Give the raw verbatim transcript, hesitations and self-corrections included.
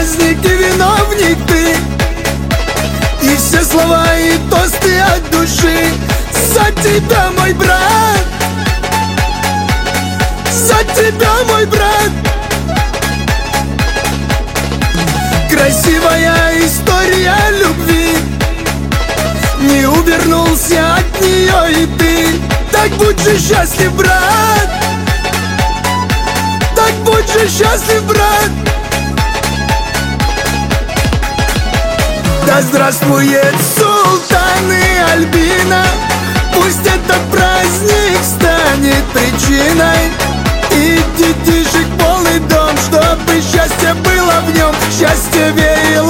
праздник и виновник ты. И все слова и тосты от души за тебя, мой брат, за тебя, мой брат. Красивая история любви, не увернулся от нее и ты. Так будь же счастлив, брат, так будь же счастлив, брат. Да здравствует Султан и Альбина, пусть этот праздник станет причиной. И детишек полный дом, чтобы счастье было в нем, счастье веяло